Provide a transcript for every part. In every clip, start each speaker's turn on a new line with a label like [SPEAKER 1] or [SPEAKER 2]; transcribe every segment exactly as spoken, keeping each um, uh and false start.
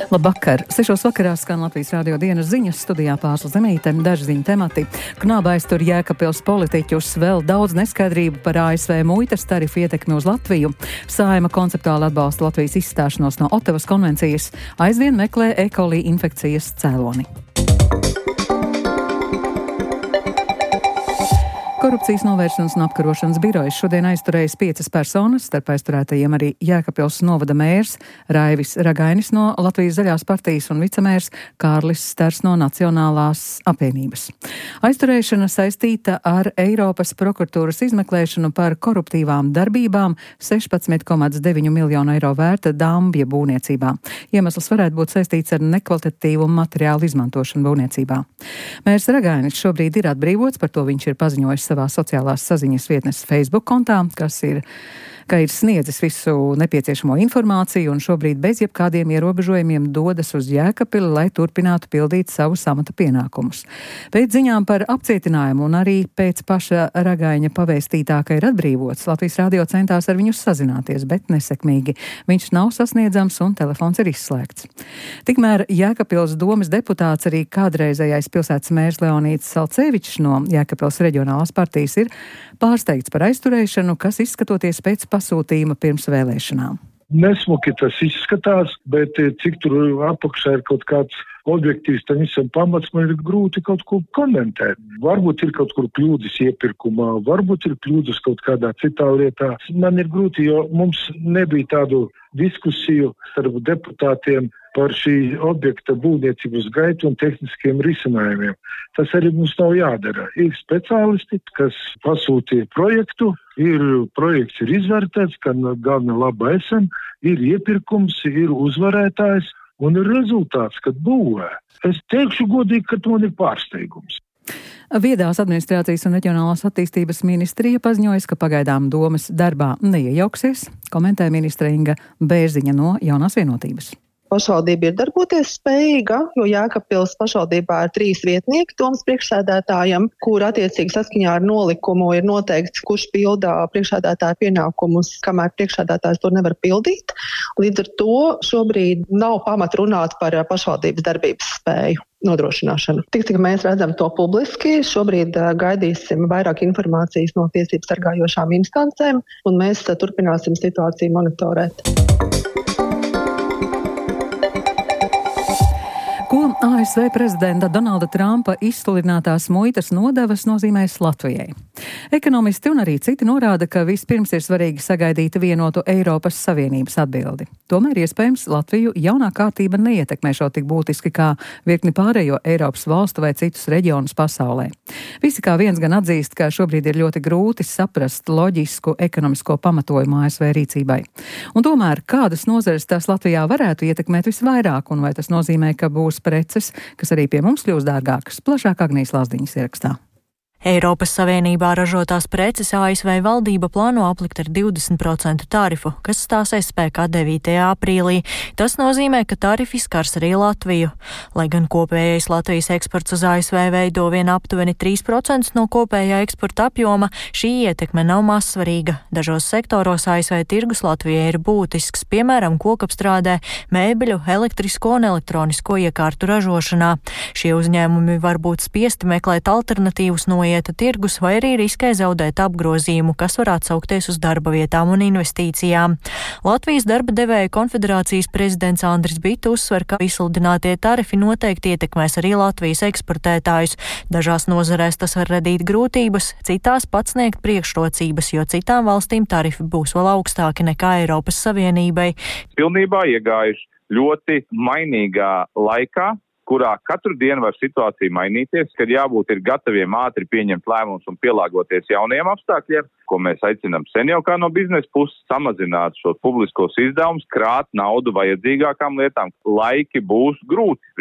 [SPEAKER 1] Labvakar! Sešos vakarā skan Latvijas radio dienas ziņas, studijā Pārsla Zemīte, daži ziņu temati. Knāba aiztur Jēkabpils politiķus, vēl daudz neskaidrību par A S V muitas tarifu ietekmi uz Latviju. Saeima konceptuāli atbalsta Latvijas izstāšanos no Otavas konvencijas, aizvien meklē E. coli infekcijas cēloni. Korupcijas novēršanas un apkarošanas birojas šodien aizturējis piecas personas, starp aizturētajiem arī Jēkabpils novada mērs Raivis Ragainis no Latvijas zaļās partijas un vicemērs Kārlis Sters no Nacionālās apvienības. Aizturēšana saistīta ar Eiropas prokuratūras izmeklēšanu par koruptīvām darbībām sešpadsmit komats deviņi miljonu eiro vērta Dambja būvniecībā. Iemesls varētu būt saistīts ar nekvalitatīvu materiālu izmantošanu būvniecībā. Mērs Ragainis šobrīd ir atbrīvots, par to viņš ir paziņojis savā sociālās saziņas vietnes Facebook kontā, kas ir, ka ir sniedzis visu nepieciešamo informāciju un šobrīd bez jebkādiem ierobežojumiem dodas uz Jēkabpili, lai turpinātu pildīt savus amata pienākumus. Pēc ziņām par apcietinājumu un arī pēc paša Ragaiņa pavēstītā, ka ir atbrīvots, Latvijas radio centās ar viņu sazināties, bet nesekmīgi. Viņš nav sasniedzams un telefons ir izslēgts. Tikmēr Jēkabpils domes deputāts, arī kādreizējais pilsētas mērs Leonīds Salcevičs no Jēkabpils reģionālās partijas ir pārsteigts par aizturēšanu, kas izskatoties pēc pasūtījuma pirms vēlēšanām.
[SPEAKER 2] Nesmuki tas izskatās, bet cik tur apakšā ir kaut kāds objektīvs, tam visam pamats, man ir grūti kaut ko komentēt. Varbūt ir kaut kur kļūdas iepirkumā, varbūt ir kļūdas kaut kādā citā lietā. Man ir grūti, jo mums nebija tādu diskusiju starp deputātiem par šī objekta būvniecības gaitu un tehniskiem risinājumiem. Tas arī mums nav jādara. Ir speciālisti, kas pasūtīja projektu, ir projekts ir izvērtēts, ka gan laba esam, ir iepirkums, ir uzvarētājs un ir rezultāts, kad būvē. Es teikšu godīgi, ka man ir pārsteigums.
[SPEAKER 1] Viedās administrācijas un reģionālās attīstības ministrija paziņojas, ka pagaidām domes darbā neiejauksies, komentē ministre Inga Bērziņa no Jaunās vienotības.
[SPEAKER 3] Pašvaldība ir darboties spējīga, jo Jēkabpils pašvaldībā ir trīs vietnieki domas priekšsēdētājam, kur attiecīgi saskaņā ar nolikumu ir noteikts, kurš pildā priekšsēdētāja pienākumus, kamēr priekšsēdētājs to nevar pildīt. Līdz ar to šobrīd nav pamat runāt par pašvaldības darbības spēju nodrošināšanu. Tik, cik mēs redzam to publiski, šobrīd gaidīsim vairāk informācijas no tiesību sargājošām instancēm, un mēs turpināsim situāciju monitorēt.
[SPEAKER 1] Ko A S V prezidenta Donalda Trumpa izsludinātās muitas nodevas nozīmēs Latvijai? Ekonomisti un arī citi norāda, ka vispirms ir svarīgi sagaidīt vienotu Eiropas Savienības atbildi. Tomēr iespējams Latviju jaunā kārtība neietekmēšot tik būtiski kā virkni pārējo Eiropas valstu vai citus reģionus pasaulē. Visi kā viens gan atzīst, ka šobrīd ir ļoti grūti saprast loģisku ekonomisko pamatojumu A S V rīcībai. Un tomēr kādas nozares tās Latvijā varētu ietekmēt visvairāk, un vai tas nozīmē, ka būs preces, kas arī pie mums kļūs dārgākas? Plašāk Agnijas Lazdiņas ierakstā.
[SPEAKER 4] Eiropas Savienībā ražotās preces A S V valdība plāno aplikt ar divdesmit procentu tarifu, kas stāsies spēkā devītajā aprīlī. Tas nozīmē, ka tarifi skars arī Latviju. Lai gan kopējais Latvijas eksports uz A S V veido vien aptuveni trīs procenti no kopējā eksporta apjoma, šī ietekme nav mazsvarīga. Dažos sektoros A S V tirgus Latvijai ir būtisks, piemēram, kokapstrādē, mēbeļu, elektrisko un elektronisko iekārtu ražošanā. Šie uzņēmumi var būt spiesti meklēt alternatīvus no ieta tirgus vai arī riskē zaudēt apgrozījumu, kas var atsaukties uz darba vietām un investīcijām. Latvijas darba devēju konfederācijas prezidents Andris Bita uzsver, ka izsludinātie tarifi noteikti ietekmēs arī Latvijas eksportētājus. Dažās nozarēs tas var radīt grūtības, citās pats sniegt priekšrocības, jo citām valstīm tarifi būs vēl augstāki nekā Eiropas Savienībai.
[SPEAKER 5] Pilnībā iegājuši ļoti mainīgā laikā, kurā katru dienu var situācija mainīties, kad jābūt ir gataviem ātri pieņemt lēmumus un pielāgoties jauniem apstākļiem, ko mēs aicinām sen jau kā no biznesa puses samazināt šos publiskos izdevumus, krāt naudu vajadzīgākām lietām. Laiki būs grūti priekš.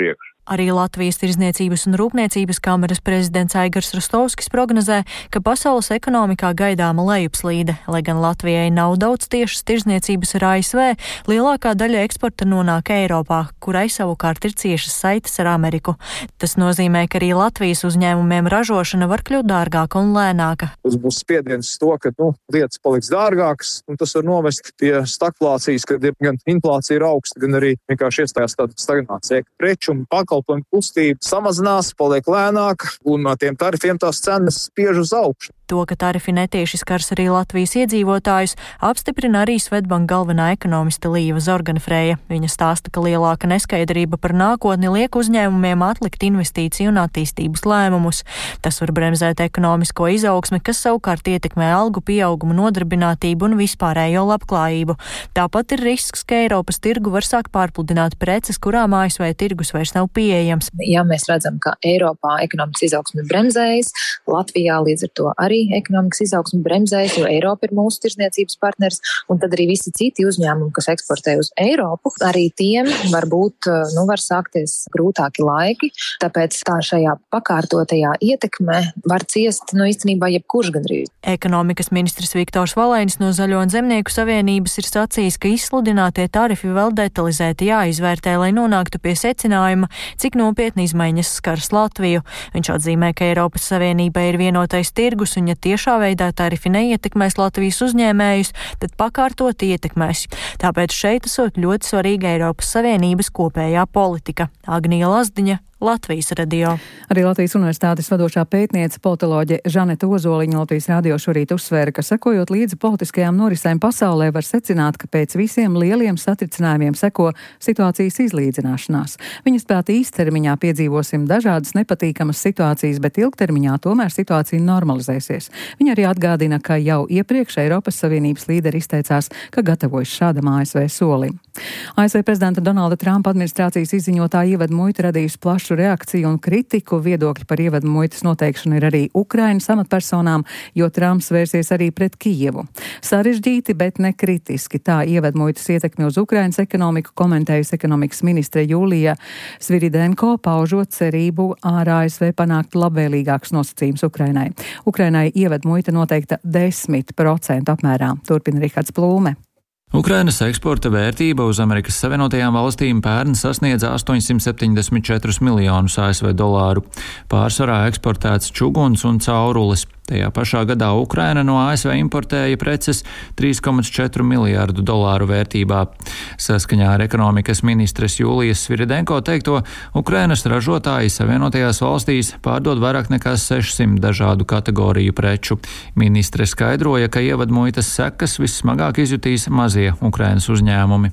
[SPEAKER 4] Arī Latvijas Tirdzniecības un Rūpniecības kameras prezidents Aigars Rostovskis prognozē, ka pasaules ekonomikā gaidāma lejupslīde, lai gan Latvijai nav daudz tiešas tirdzniecības ar A S V, lielākā daļa eksporta nonāk Eiropā, kurai savukārt ir ciešas saites ar Ameriku. Tas nozīmē, ka arī Latvijas uzņēmumiem ražošana var kļūt dārgāka un lēnāka.
[SPEAKER 6] Tas būs spiediens to, ka nu, lietas paliks dārgākas, un tas var novest pie stagflācijas, kad gan inflācija ir augsta, gan arī vienkārši iestājās tāda stagnācija. Preču un pakalpojumu kustība samazinās, paliek lēnāk, un no tiem tarifiem tās cenas spiež uz augšu.
[SPEAKER 4] To, ka tarifi netieši skars arī Latvijas iedzīvotājus, apstiprina arī Swedbank galvenā ekonomiste Līva Zorganfreja. Viņa stāsta, ka lielāka neskaidrība par nākotni liek uzņēmumiem atlikt investīciju un attīstības lēmumus. Tas var bremzēt ekonomisko izaugsmi, kas savukārt ietekmē algu pieaugumu, nodarbinātību un vispārējo labklājību. Tāpat ir risks, ka Eiropas tirgu var sākt pārpludināt preces, kurām A S V tirgus vairs nav pieejams.
[SPEAKER 7] Ja mēs redzam, ka Eiropā ekonomikas izaugsme bremzējas, Latvijā līdz ar to arī ekonomikas izaugsme bremzējas, jo Eiropa ir mūsu tirdzniecības partners, un tad arī visi citi uzņēmumi, kas eksportē uz Eiropu, arī tiem varbūt, nu, var sākties grūtāki laiki, tāpēc tā šajā pakārtotajā ietekmē var ciest, nu, īstenībā jebkurš gandrīz.
[SPEAKER 4] Ekonomikas ministrs Viktors Valainis no Zaļo un Zemnieku savienības ir sacījis, ka izsludinātie tarifi vēl detalizēti jāizvērtē, lai nonāktu pie secinājuma, cik nopietni izmaiņas skars Latviju. Viņš atzīmē, ka Eiropas Savienībai ir vienotais tirgus, un ja tiešā veidā tarifi neietekmēs Latvijas uzņēmējus, tad pakārtot ietekmēs. Tāpēc šeit esot ļoti svarīga Eiropas Savienības kopējā politika. Agnija Lazdiņa, Latvijas radio.
[SPEAKER 1] Arī Latvijas Universitātes vadošā pētniece politoloģe Žaneta Ozoliņa Latvijas radio šorīt uzsvēra, ka sekojot līdzi politiskajām norisēm pasaulē var secināt, ka pēc visiem lieliem satricinājumiem seko situācijas izlīdzināšanās. Viņas prāt īstermiņā piedzīvosim dažādas nepatīkamas situācijas, bet ilgtermiņā tomēr situācija normalizēsies. Viņa arī atgādina, ka jau iepriekš Eiropas Savienības līderi izteicās, ka gatavojas šādam A S V solim. A S V prezidenta Donalda Trumpa administrācijas izziņotā ievadu muita radījusi plašu reakciju un kritiku. Viedokļi par ievadu muitas noteikšanu ir arī Ukrainas amatpersonām, jo Trumps vērsies arī pret Kijevu. Sarežģīti, bet ne kritiski. Tā ievadu muitas ietekmi uz Ukrainas ekonomiku komentējusi ekonomikas ministre Julija Sviridenko, paužot cerību ar A S V panākt labvēlīgāks nosacījums Ukrainai. Ukrainai ievadu muita noteikta desmit procentu apmērā. Turpina Rihards Plūme.
[SPEAKER 8] Ukrainas eksporta vērtība uz Amerikas Savienotajām valstīm pērn sasniedza astoņsimt septiņdesmit četrus miljonus A S V dolāru. Pārsvarā eksportēts čuguns un caurules. Tajā pašā gadā Ukraina no A S V importēja preces trīs komats četri miljārdu dolāru vērtībā. Saskaņā ar ekonomikas ministres Julijas Sviridenko teikto, Ukrainas ražotāji Savienotajās valstīs pārdod vairāk nekā sešsimt dažādu kategoriju preču. Ministre skaidroja, ka ievadmuitas sekas vissmagāk izjutīs mazie Ukrainas uzņēmumi.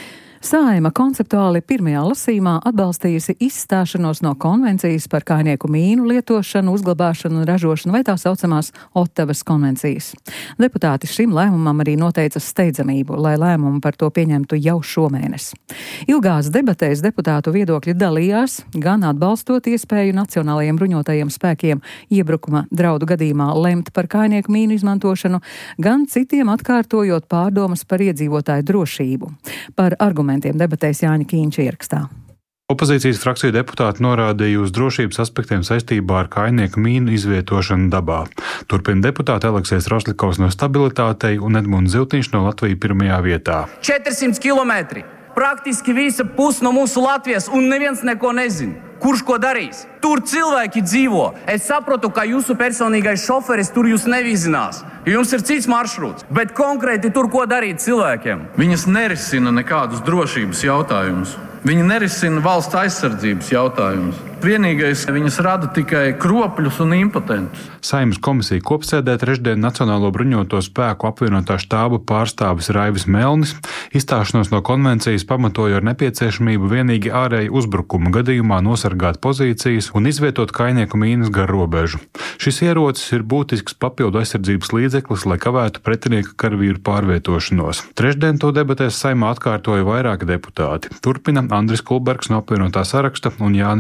[SPEAKER 1] Saeima konceptuāli pirmajā lasījumā atbalstījusi izstāšanos no konvencijas par kājnieku mīnu lietošanu, uzglabāšanu un ražošanu vai tā saucamās Ottavas konvencijas. Deputāti šim lēmumam arī noteica steidzamību, lai lēmumu par to pieņemtu jau šomēnes. Ilgās debatēs deputātu viedokļi dalījās, gan atbalstot iespēju nacionālajiem bruņotajiem spēkiem iebrukuma draudu gadījumā lemt par kājnieku mīnu izmantošanu, gan citiem atkārtojot pārdomas par iedzīvotāju drošību. Par argumentiem debatēs Jāņa Kīņša ierakstā.
[SPEAKER 9] Opozīcijas frakciju deputāti norādīja uz drošības aspektiem saistībā ar kājnieku mīnu izvietošanu dabā. Turpina deputāti Aleksējs Rosļikovs no Stabilitātei un Edmunds Ziltiņš no Latvija pirmajā vietā.
[SPEAKER 10] četrsimt kilometri. Praktiski visa puse no mūsu Latvijas un neviens neko nezina. Kurš ko darīs? Tur cilvēki dzīvo. Es saprotu, ka jūsu personīgais šoferis tur jūs nevizinās. Jums ir cits maršruts. Bet konkrēti tur ko darīt cilvēkiem?
[SPEAKER 11] Viņas nerisina nekādus drošības jautājumus. Viņi nerisina valsts aizsardzības jautājumus. Vienīgais, viņas rada tikai kropļus un impotentus.
[SPEAKER 9] Saeimas komisija kopsēdē trešdien Nacionālo bruņoto spēku apvienotā štāba pārstāvis Raivis Melnis izstāšanos no konvencijas pamatoja ar nepieciešamību vienīgi ārēju uzbrukuma gadījumā nosargāt pozīcijas un izvietot kājnieku mīnas gar robežu. Šis ierocis ir būtisks papildu aizsardzības līdzeklis, lai kavētu pretinieka karavīru pārvietošanos. Trešdien to debatēs Saeimā atkārtoja vairāki deputāti. Turpina Andris Kulbergs no apvienotā saraksta un Jānis Vucāns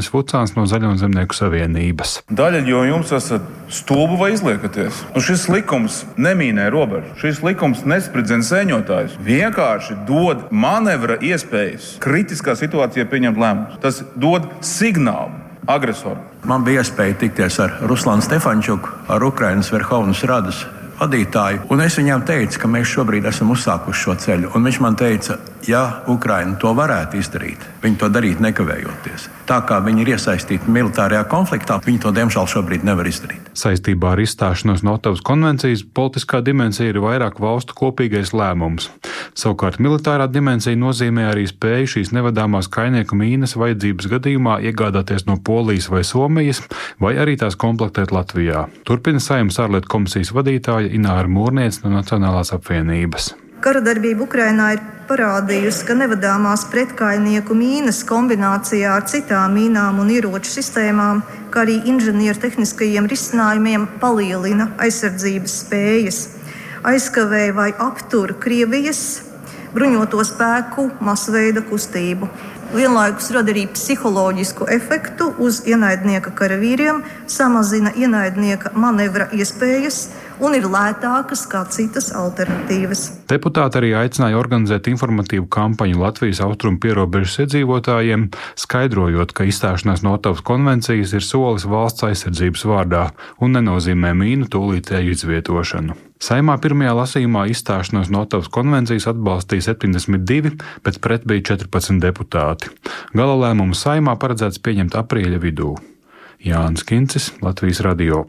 [SPEAKER 9] Bērtāns no Zaļo zemnieku savienības.
[SPEAKER 12] Daļa, jo jums esat stulbi vai izliekaties. Nu, šis likums nemīnē robežu. Šis likums nespridzina sēņotājus. Vienkārši dod manevra iespējas kritiskā situācijā pieņemt lēmumus. Tas dod signālu agresoram.
[SPEAKER 13] Man bija iespēja tikties ar Ruslanu Stefančuku, ar Ukrainas Verhovnas Radas vadītāju, un es viņam teicu, ka mēs šobrīd esam uzsākuši šo ceļu. Un viņš man teica, ja Ukraina to varētu izdarīt, viņi to darīt nekavējoties. Tā kā viņi ir iesaistīti militārajā konfliktā, viņi to diemžēl šobrīd nevar izdarīt.
[SPEAKER 9] Saistībā ar izstāšanos no Ottavas konvencijas politiskā dimensija ir vairāk valstu kopīgais lēmums. Savukārt militārā dimensija nozīmē arī spēju šīs nevadāmās kainieku mīnas vajadzības gadījumā iegādāties no Polijas vai Somijas, vai arī tās komplektēt Latvijā. Turpina Saeimas ārlietu komisijas vadītāja Ināra Mūrniece no Nacionālās apvienības.
[SPEAKER 14] Karadarbība Ukrainā ir parādījusi, ka nevadāmās pretkainieku mīnas kombinācijā ar citām mīnām un ieroču sistēmām, kā arī inženieru tehniskajiem risinājumiem palielina aizsardzības spējas, aizkavē vai aptur Krievijas bruņoto spēku masveida kustību. Vienlaikus rada arī psiholoģisku efektu uz ienaidnieka karavīriem, samazina ienaidnieka manevra iespējas un ir lētākas kā citas alternatīvas.
[SPEAKER 9] Deputāti arī aicināja organizēt informatīvu kampaņu Latvijas austrumu pierobežas iedzīvotājiem, skaidrojot, ka izstāšanās no Ottavas konvencijas ir solis valsts aizsardzības vārdā un nenozīmē mīnu tūlītēju izvietošanu. Saeimā pirmajā lasījumā izstāšanos no Ottavas konvencijas atbalstīja septiņdesmit divi, bet pret bija četrpadsmit deputāti. Gala lēmumu Saeimā paredzēts pieņemt aprīļa vidū. Jānis Kincis, Latvijas radio.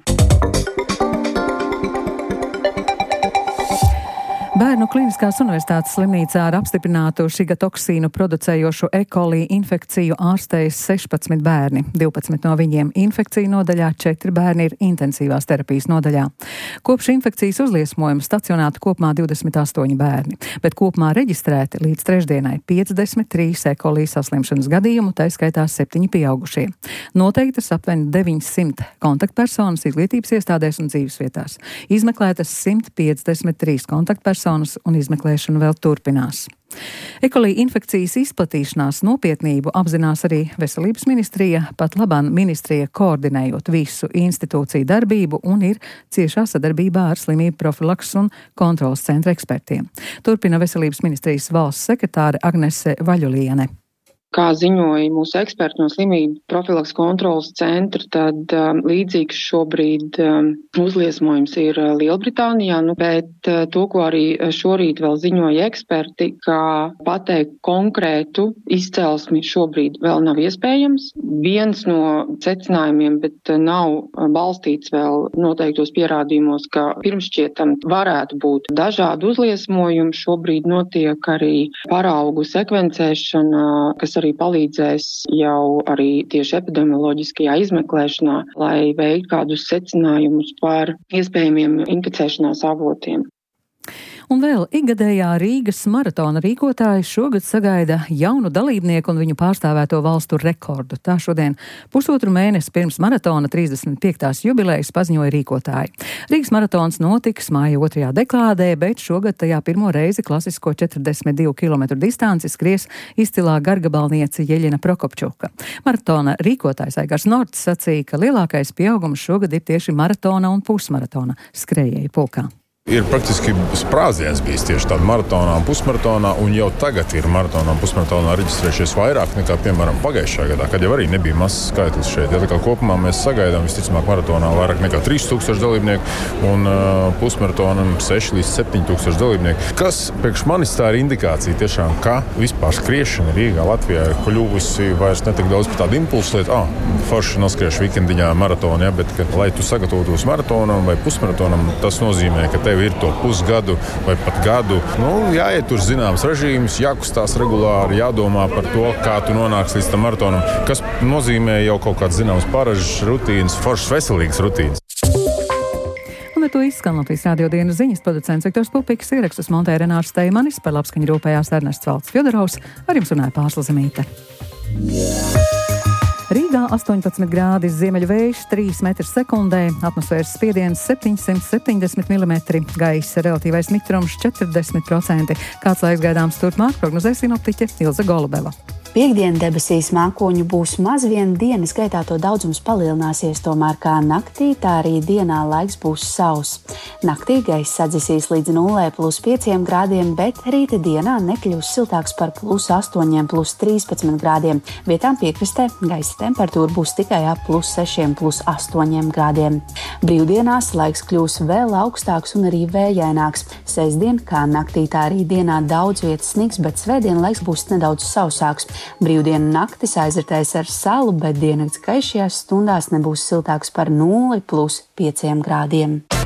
[SPEAKER 1] Bērnu Kliniskās universitātes slimnīcā ar apstiprinātu šigatoksīnu producējošu E. coli infekciju ārstējas sešpadsmit bērni. divpadsmit no viņiem infekciju nodaļā, četri bērni ir intensīvās terapijas nodaļā. Kopš infekcijas uzliesmojuma stacionēti kopumā divdesmit astoņi bērni, bet kopumā reģistrēti līdz trešdienai piecdesmit trīs E. coli saslimšanas gadījumu, tā skaitā septiņi pieaugušie. Noteiktas aptuveni deviņsimt kontaktpersonas izglītības iestādēs un dzīvesvietās. Izmeklētas simt piecdesmit trīs kontaktpersonas un izmeklēšana vēl turpinās. E. coli infekcijas izplatīšanās nopietnību apzinās arī Veselības ministrija, pat labāk ministrija koordinējot visu institūciju darbību un ir ciešā sadarbībā ar slimību profilakses un kontrolas centra ekspertiem. Turpina Veselības ministrijas valsts sekretāre Agnese Vaļuliene.
[SPEAKER 15] Kā ziņoja mūsu eksperti no slimību profilakses kontrolas centra, tad um, līdzīgs šobrīd um, uzliesmojums ir uh, Lielbritānijā, nu, bet uh, to, ko arī šorīt vēl ziņoja eksperti, ka pateikt konkrētu izcelsmi šobrīd vēl nav iespējams. Viens no secinājumiem, bet uh, nav balstīts vēl noteiktos pierādījumos, ka pirmšķietam varētu būt dažādi uzliesmojumi. Šobrīd notiek arī paraugu sekvencēšana, kas arī palīdzēs jau arī tieši epidemioloģiskajā izmeklēšanā, lai veiktu kādus secinājumus par iespējamiem inficēšanās avotiem.
[SPEAKER 1] Un vēl ikgadējā Rīgas maratona rīkotāji šogad sagaida jaunu dalībnieku un viņu pārstāvēto valstu rekordu. Tā šodien pusotru mēnesi pirms maratona trīsdesmit piektās jubilejas paziņoja rīkotāji. Rīgas maratons notiks māja otrajā dekādē, bet šogad tajā pirmo reizi klasisko četrdesmit divu kilometru distanci skries izcilā gargabalniece Jeļena Prokopčuka. Maratona rīkotājs Aigars Norts sacīja, ka lielākais pieaugums šogad ir tieši maratona un pusmaratona skrējēju pulkā.
[SPEAKER 16] Ir praktiski sprādziens bijis tieši tādā maratonā un pusmaratonā, un jau tagad ir maratonā un pusmaratonā reģistrējušies vairāk nekā, piemēram, pagājušajā gadā, kad jau arī nebija mazs skaitlis šeit. Ja tā kā kopumā mēs sagaidām visticamāk maratonā vairāk nekā trīs tūkstoši dalībnieku un uh, pusmaratonam seši līdz septiņi tūkstoši dalībnieku. Kas priekš manis tā ir indikācija tiešām, ka vispār skriešana Rīgā, Latvijā ir kļuvusi vairs ne tik daudz par tādu impulsu lietu, ah, forši noskriešu vikendiņā maratonu, ja, bet, ka, lai tu sagatavotos maratonam vai pusmaratonam, tas nozīmē, ka tev ir to pusgadu vai pat gadu. Nu, jāiet tur zināms režīms, jākustās regulāri, jādomā par to, kā tu nonāks līdz tam maratonam, kas nozīmē jau kaut kāds zināms paražas rutīnas, foršas veselīgas rutīnas.
[SPEAKER 1] Un ar to izskan Latvijas radio dienas ziņas, producents Viktors Pupiks, ierakstus montēja Renārs Steimanis, par labskaņu rūpējās Ernests Valds Fjodorovs, ar jums runāja Pārsla Zemīte. Rīgā astoņpadsmit grādi, ziemeļu vējš trīs metri sekundē, atmosfēras spiediens septiņsimt septiņdesmit milimetri, gaisa relatīvais mitrums četrdesmit procenti. Kāds laiks gaidāms turpmāk, prognozē sinoptiķe Ilze Golubeva.
[SPEAKER 17] Piektdien debesīs mākoņu būs maz vien, dienas gaitā to daudzums palielināsies, tomēr kā naktī, tā arī dienā laiks būs sauss. Naktī gaiss sadzisīs līdz nulle plus pieciem grādiem, bet rīta dienā nekļūs siltāks par plus astoņiem, plus trīspadsmit grādiem. Vietām piekrastē gaisa temperatūra būs tikai ap plus sešiem, plus astoņiem grādiem. Brīvdienās laiks kļūs vēl augstāks un arī vējaināks. Sestdien, kā naktī, tā arī dienā daudz vietas sniks, bet svētdien laiks būs nedaudz sausāks. Brīvdienu naktis aizritēs ar salu, bet diennakts gaišajās stundās nebūs siltāks par nulle plus pieciem grādiem.